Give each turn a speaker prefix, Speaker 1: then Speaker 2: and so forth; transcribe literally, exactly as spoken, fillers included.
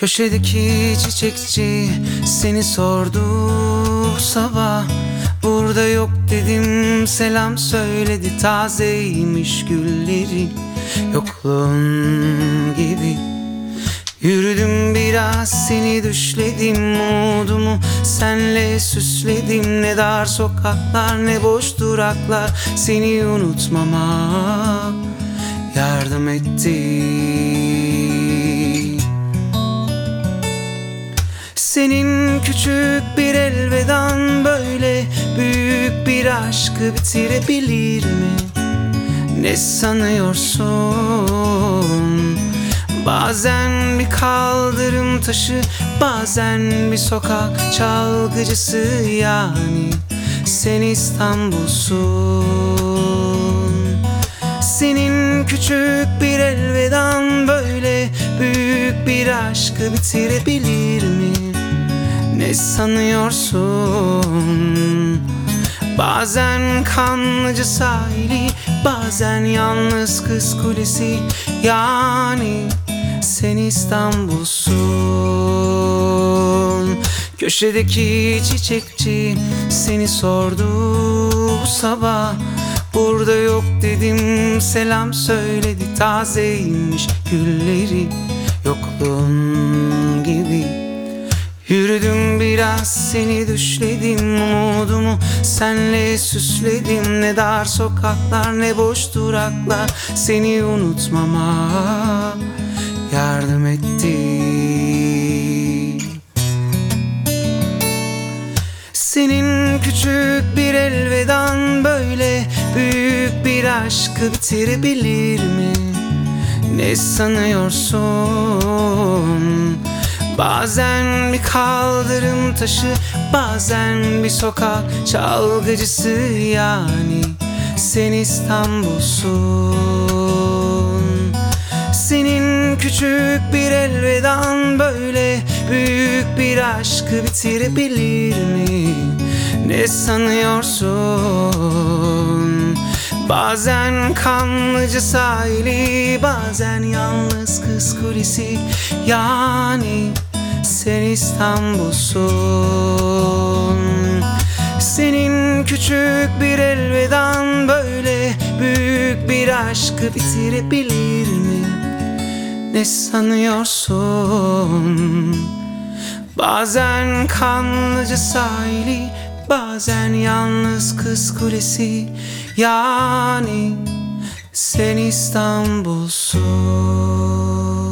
Speaker 1: Köşedeki çiçekçi seni sordu sabah. Burada yok dedim, selam söyledi. Tazeymiş gülleri, yokluğun gibi. Yürüdüm biraz, seni düşledim. Umudumu senle süsledim. Ne dar sokaklar, ne boş duraklar seni unutmama yardım etti. Senin küçük bir elvedan böyle büyük bir aşkı bitirebilir mi? Ne sanıyorsun? Bazen bir kaldırım taşı, bazen bir sokak çalgıcısı, yani sen İstanbul'sun. Senin küçük bir elvedan böyle büyük bir aşkı bitirebilir mi? Ne sanıyorsun? Bazen Kanlıca sahili, bazen yalnız Kız Kulesi, yani sen İstanbul'sun. Köşedeki çiçekçi seni sordu bu sabah. Burada yok dedim, selam söyledi. Tazeymiş gülleri, yokluğun gibi. Yürüdüm biraz, seni düşledim. Umudumu senle süsledim. Ne dar sokaklar, ne boş duraklar seni unutmama yardım etti. Senin küçük bir elvedan böyle büyük bir aşkı bitirebilir mi? Ne sanıyorsun? Bazen bir kaldırım taşı, bazen bir sokak çalgıcısı, yani sen İstanbul'sun. Senin küçük bir elvedan böyle büyük bir aşkı bitirebilir mi? Ne sanıyorsun? Bazen Kanlıca sahili, bazen yalnız Kız Kulesi, yani sen İstanbul'sun. Senin küçük bir elvedan böyle büyük bir aşkı bitirebilir mi? Ne sanıyorsun? Bazen Kanlıca sahili, bazen yalnız Kız Kulesi, yani sen İstanbul'sun.